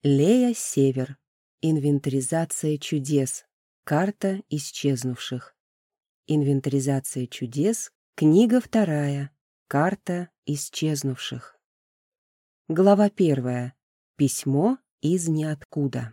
Лея Север. Инвентаризация чудес. Карта исчезнувших. Инвентаризация чудес. Книга 2. Карта исчезнувших. Глава 1. Письмо из ниоткуда.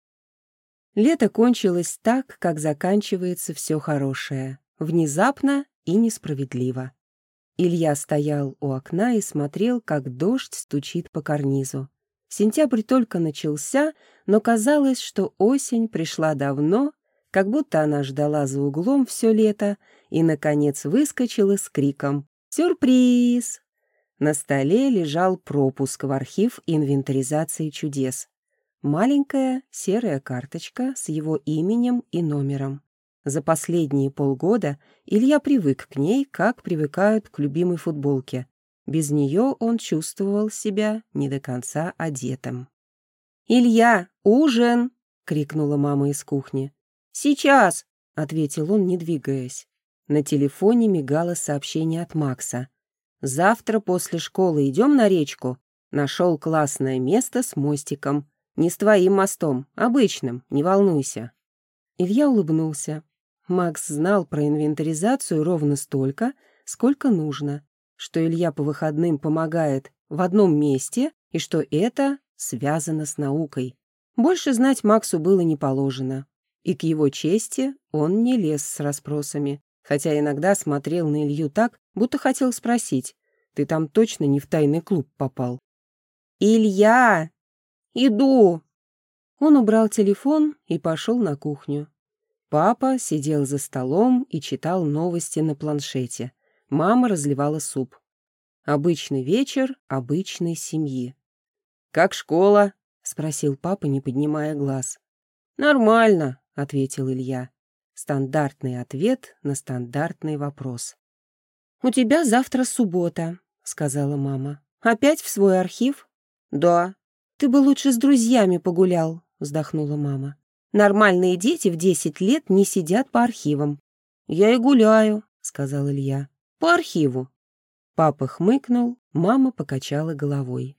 Лето кончилось так, как заканчивается все хорошее. Внезапно и несправедливо. Илья стоял у окна и смотрел, как дождь стучит по карнизу. Сентябрь только начался, но казалось, что осень пришла давно, как будто она ждала за углом все лето и, наконец, выскочила с криком «Сюрприз!». На столе лежал пропуск в архив инвентаризации чудес. Маленькая серая карточка с его именем и номером. За последние полгода Илья привык к ней, как привыкают к любимой футболке. Без нее он чувствовал себя не до конца одетым. «Илья, ужин!» — крикнула мама из кухни. «Сейчас!» — ответил он, не двигаясь. На телефоне мигало сообщение от Макса. «Завтра после школы идем на речку. Нашел классное место с мостиком. Не с твоим мостом, обычным, не волнуйся». Илья улыбнулся. Макс знал про инвентаризацию ровно столько, сколько нужно, что Илья по выходным помогает в одном месте и что это связано с наукой. Больше знать Максу было не положено. И к его чести он не лез с расспросами, хотя иногда смотрел на Илью так, будто хотел спросить: «Ты там точно не в тайный клуб попал?» «Илья! Иду!» Он убрал телефон и пошел на кухню. Папа сидел за столом и читал новости на планшете. Мама разливала суп. Обычный вечер обычной семьи. «Как школа?» — спросил папа, не поднимая глаз. «Нормально», — ответил Илья. Стандартный ответ на стандартный вопрос. «У тебя завтра суббота», — сказала мама. «Опять в свой архив?» «Да». «Ты бы лучше с друзьями погулял», — вздохнула мама. «Нормальные дети в 10 лет не сидят по архивам». «Я и гуляю», — сказал Илья. «По архиву». Папа хмыкнул, мама покачала головой.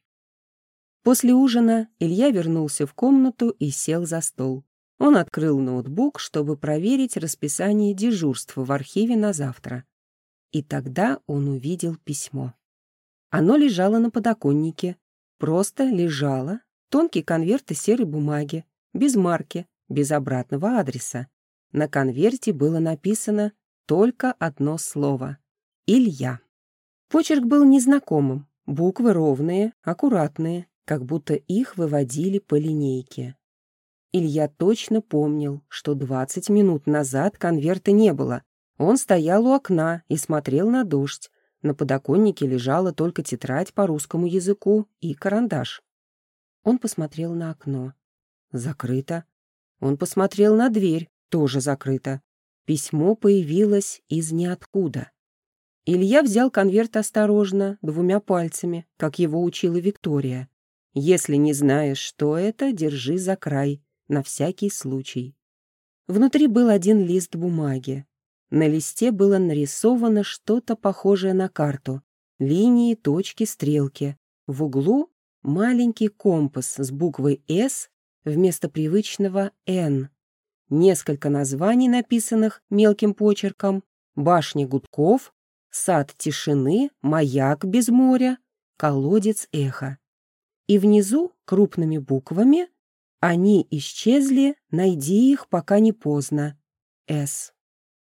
После ужина Илья вернулся в комнату и сел за стол. Он открыл ноутбук, чтобы проверить расписание дежурств в архиве на завтра. И тогда он увидел письмо. Оно лежало на подоконнике. Просто лежало. Тонкий конверт из серой бумаги, без марки, без обратного адреса. На конверте было написано только одно слово — «Илья». Почерк был незнакомым, буквы ровные, аккуратные, как будто их выводили по линейке. Илья точно помнил, что 20 минут назад конверта не было. Он стоял у окна и смотрел на дождь. На подоконнике лежала только тетрадь по русскому языку и карандаш. Он посмотрел на окно. Закрыто. Он посмотрел на дверь. Тоже закрыто. Письмо появилось из ниоткуда. Илья взял конверт осторожно, 2 пальцами, как его учила Виктория. «Если не знаешь, что это, держи за край, на всякий случай». Внутри был один лист бумаги. На листе было нарисовано что-то похожее на карту. Линии, точки, стрелки. В углу маленький компас с буквой «С» вместо привычного «Н». Несколько названий, написанных мелким почерком: «Башня гудков», «Сад тишины», «Маяк без моря», «Колодец эха». И внизу крупными буквами: «Они исчезли, найди их, пока не поздно. С».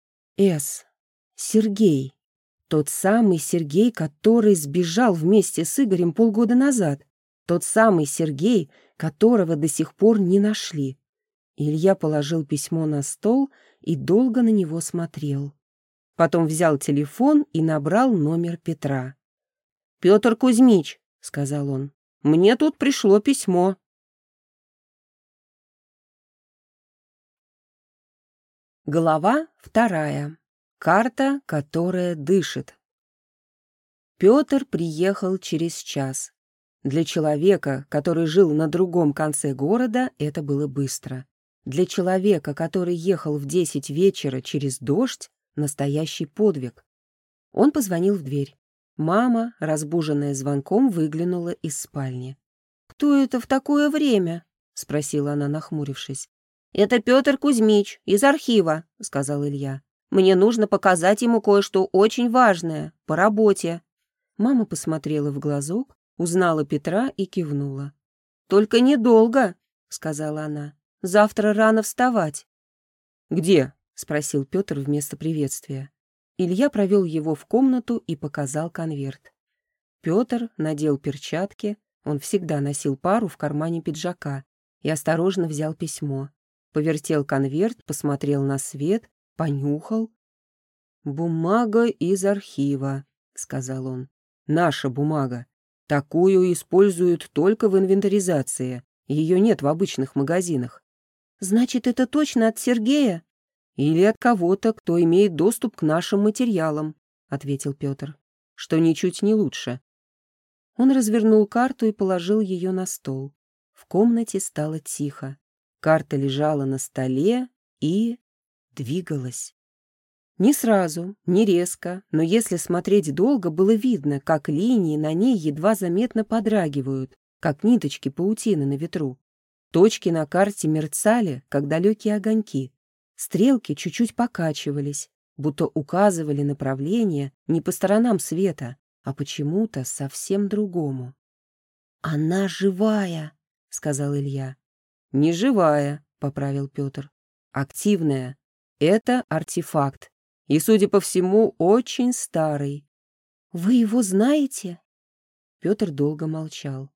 С. Сергей. Тот самый Сергей, который сбежал вместе с Игорем полгода назад. Тот самый Сергей, которого до сих пор не нашли. Илья положил письмо на стол и долго на него смотрел. Потом взял телефон и набрал номер Петра. «Петр Кузьмич», — сказал он, — «мне тут пришло письмо». Глава 2. Карта, которая дышит. Петр приехал через час. Для человека, который жил на другом конце города, это было быстро. Для человека, который ехал в 10 вечера через дождь, настоящий подвиг. Он позвонил в дверь. Мама, разбуженная звонком, выглянула из спальни. «Кто это в такое время?» спросила она, нахмурившись. «Это Петр Кузьмич из архива», — сказал Илья. «Мне нужно показать ему кое-что очень важное по работе». Мама посмотрела в глазок, узнала Петра и кивнула. «Только недолго», — сказала она. «Завтра рано вставать». «Где?» — спросил Петр вместо приветствия. Илья провел его в комнату и показал конверт. Петр надел перчатки, он всегда носил пару в кармане пиджака, и осторожно взял письмо. Повертел конверт, посмотрел на свет, понюхал. «Бумага из архива», — сказал он. «Наша бумага. Такую используют только в инвентаризации. Ее нет в обычных магазинах». «Значит, это точно от Сергея?» «Или от кого-то, кто имеет доступ к нашим материалам», — ответил Петр, «что ничуть не лучше». Он развернул карту и положил ее на стол. В комнате стало тихо. Карта лежала на столе и двигалась. Не сразу, не резко, но если смотреть долго, было видно, как линии на ней едва заметно подрагивают, как ниточки паутины на ветру. Точки на карте мерцали, как далекие огоньки. Стрелки чуть-чуть покачивались, будто указывали направление не по сторонам света, а почему-то совсем другому. «Она живая!» — сказал Илья. «Не живая», — поправил Петр. «Активная. Это артефакт. И, судя по всему, очень старый». «Вы его знаете?» Петр долго молчал.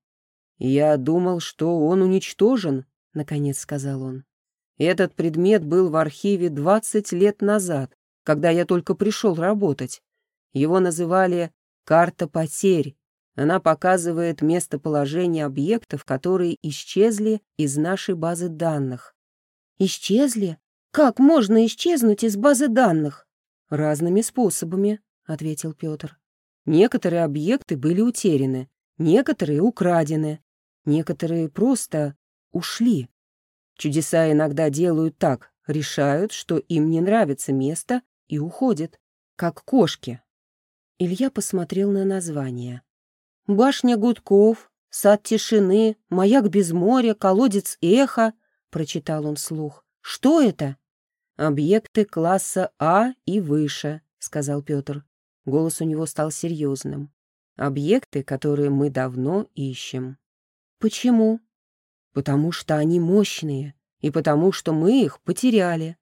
«Я думал, что он уничтожен», — наконец сказал он. «Этот предмет был в архиве 20 лет назад, когда я только пришел работать. Его называли «карта потерь». Она показывает местоположение объектов, которые исчезли из нашей базы данных». «Исчезли? Как можно исчезнуть из базы данных?» «Разными способами», — ответил Петр. «Некоторые объекты были утеряны, некоторые украдены, некоторые просто ушли. Чудеса иногда делают так, решают, что им не нравится место, и уходят, как кошки». Илья посмотрел на название. «Башня гудков, сад тишины, маяк без моря, колодец эхо», — прочитал он вслух. «Что это?» «Объекты класса А и выше», — сказал Петр. Голос у него стал серьезным. «Объекты, которые мы давно ищем». «Почему?» «Потому что они мощные, и потому что мы их потеряли».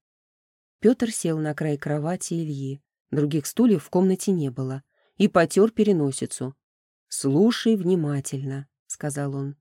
Петр сел на край кровати Ильи, других стульев в комнате не было, и потер переносицу. «Слушай внимательно», — сказал он.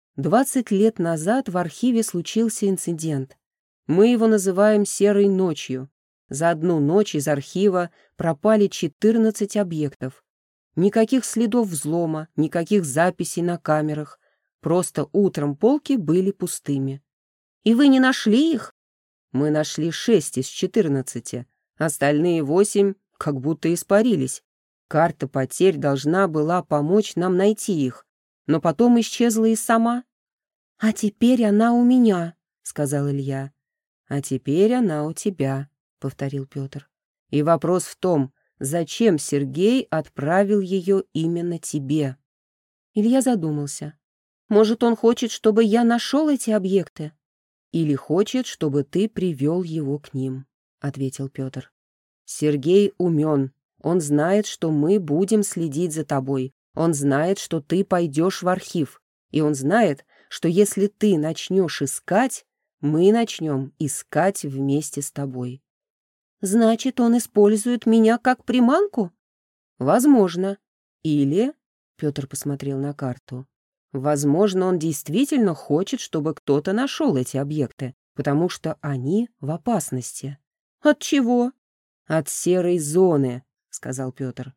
20 лет назад в архиве случился инцидент. Мы его называем «серой ночью». За одну ночь из архива пропали 14 объектов. Никаких следов взлома, никаких записей на камерах. Просто утром полки были пустыми. «И вы не нашли их?» «Мы нашли 6 из 14. Остальные 8 как будто испарились. Карта потерь должна была помочь нам найти их, но потом исчезла и сама». «А теперь она у меня», — сказал Илья. «А теперь она у тебя», — повторил Петр. «И вопрос в том, зачем Сергей отправил ее именно тебе?» Илья задумался. «Может, он хочет, чтобы я нашел эти объекты?» «Или хочет, чтобы ты привел его к ним», — ответил Петр. «Сергей умен. Он знает, что мы будем следить за тобой. Он знает, что ты пойдешь в архив. И он знает, что если ты начнешь искать, мы начнем искать вместе с тобой». «Значит, он использует меня как приманку?» «Возможно. Или...» — Петр посмотрел на карту. «Возможно, он действительно хочет, чтобы кто-то нашел эти объекты, потому что они в опасности». «От чего?» «От серой зоны», — сказал Петр.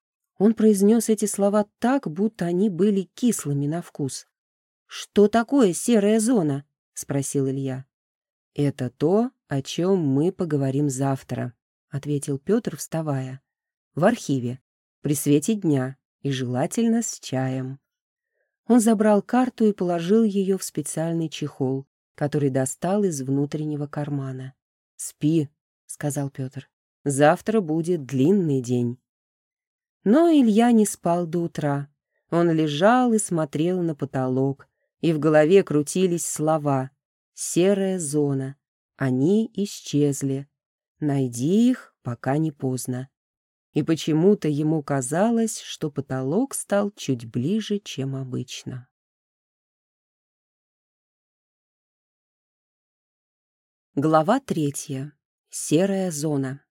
Он произнес эти слова так, будто они были кислыми на вкус. «Что такое серая зона?» — спросил Илья. «Это то, о чем мы поговорим завтра», — ответил Петр, вставая. «В архиве, при свете дня и желательно с чаем». Он забрал карту и положил ее в специальный чехол, который достал из внутреннего кармана. «Спи», — сказал Петр. «Завтра будет длинный день». Но Илья не спал до утра. Он лежал и смотрел на потолок, и в голове крутились слова «серая зона». Они исчезли. Найди их, пока не поздно. И почему-то ему казалось, что потолок стал чуть ближе, чем обычно. Глава 3. Серая зона.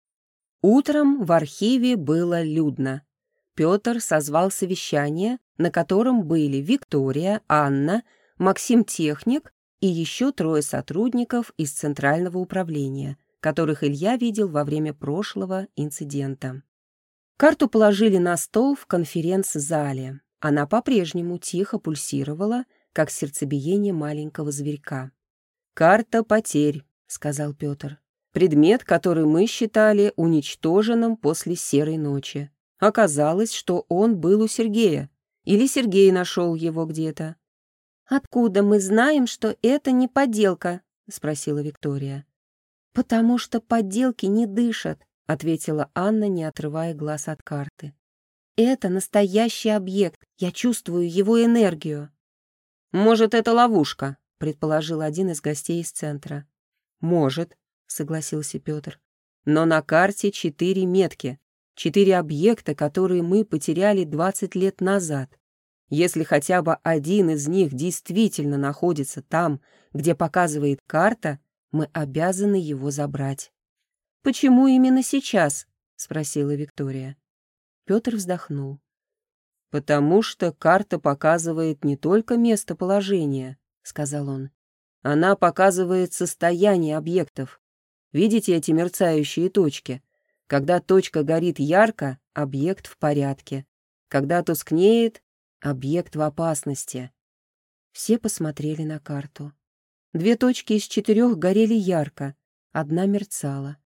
Утром в архиве было людно. Петр созвал совещание, на котором были Виктория, Анна, Максим-техник и еще 3 сотрудников из Центрального управления, которых Илья видел во время прошлого инцидента. Карту положили на стол в конференц-зале. Она по-прежнему тихо пульсировала, как сердцебиение маленького зверька. «Карта потерь», — сказал Петр. «Предмет, который мы считали уничтоженным после серой ночи. Оказалось, что он был у Сергея. Или Сергей нашел его где-то». «Откуда мы знаем, что это не подделка?» — спросила Виктория. «Потому что подделки не дышат», — ответила Анна, не отрывая глаз от карты. «Это настоящий объект. Я чувствую его энергию». «Может, это ловушка?» — предположил один из гостей из центра. «Может», — согласился Петр. «Но на карте 4 метки, 4 объекта, которые мы потеряли 20 лет назад. Если хотя бы один из них действительно находится там, где показывает карта, мы обязаны его забрать». «Почему именно сейчас?» — спросила Виктория. Петр вздохнул. «Потому что карта показывает не только местоположение», — сказал он. «Она показывает состояние объектов. Видите эти мерцающие точки? Когда точка горит ярко, объект в порядке. Когда тускнеет, объект в опасности». Все посмотрели на карту. 2 точки из 4 горели ярко, 1 мерцала.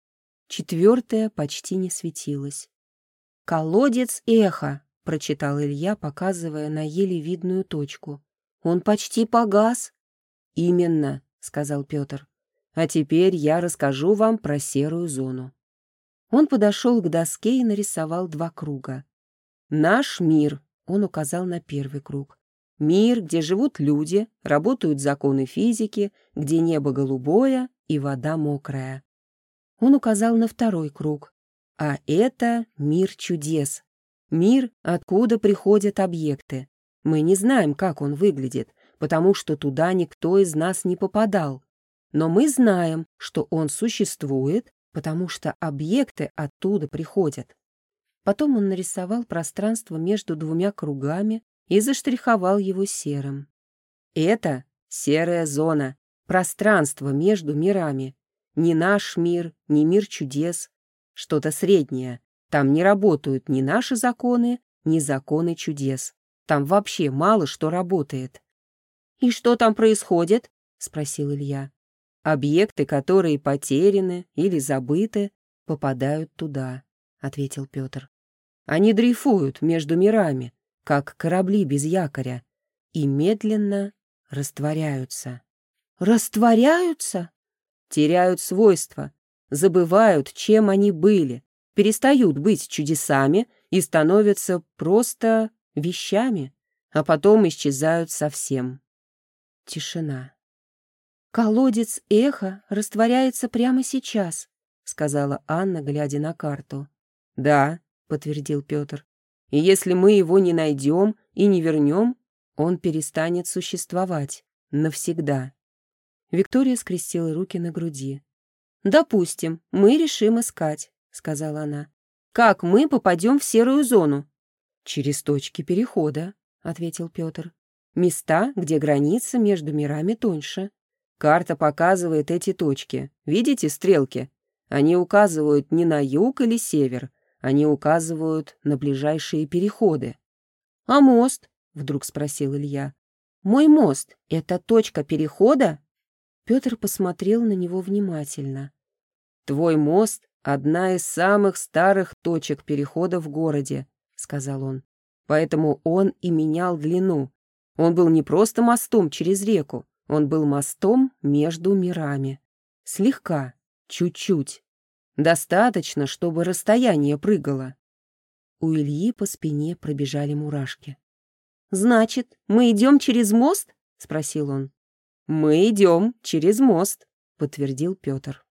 4 почти не светилась. «Колодец эхо», — прочитал Илья, показывая на еле видную точку. «Он почти погас». «Именно», — сказал Петр. «А теперь я расскажу вам про серую зону». Он подошел к доске и нарисовал 2 круга. «Наш мир», — он указал на 1 круг. «Мир, где живут люди, работают законы физики, где небо голубое и вода мокрая». Он указал на 2 круг. «А это мир чудес. Мир, откуда приходят объекты. Мы не знаем, как он выглядит, потому что туда никто из нас не попадал. Но мы знаем, что он существует, потому что объекты оттуда приходят». Потом он нарисовал пространство между 2 кругами и заштриховал его серым. «Это серая зона, пространство между мирами. Не наш мир, не мир чудес, что-то среднее. Там не работают ни наши законы, ни законы чудес. Там вообще мало что работает». «И что там происходит?» — спросил Илья. «Объекты, которые потеряны или забыты, попадают туда», — ответил Петр. «Они дрейфуют между мирами, как корабли без якоря, и медленно растворяются». «Растворяются?» «Теряют свойства, забывают, чем они были, перестают быть чудесами и становятся просто вещами, а потом исчезают совсем». Тишина. «Колодец эхо растворяется прямо сейчас», — сказала Анна, глядя на карту. «Да», — подтвердил Петр. «И если мы его не найдем и не вернем, он перестанет существовать навсегда». Виктория скрестила руки на груди. «Допустим, мы решим искать», — сказала она. «Как мы попадем в серую зону?» «Через точки перехода», — ответил Петр. «Места, где граница между мирами тоньше. Карта показывает эти точки. Видите стрелки? Они указывают не на юг или север, они указывают на ближайшие переходы». «А мост?» — вдруг спросил Илья. «Мой мост — это точка перехода?» Петр посмотрел на него внимательно. «Твой мост — одна из самых старых точек перехода в городе», — сказал он. «Поэтому он и менял длину. Он был не просто мостом через реку, он был мостом между мирами. Слегка, чуть-чуть. Достаточно, чтобы расстояние прыгало». У Ильи по спине пробежали мурашки. «Значит, мы идем через мост?» — — спросил он. «Мы идем через мост», — подтвердил Петр.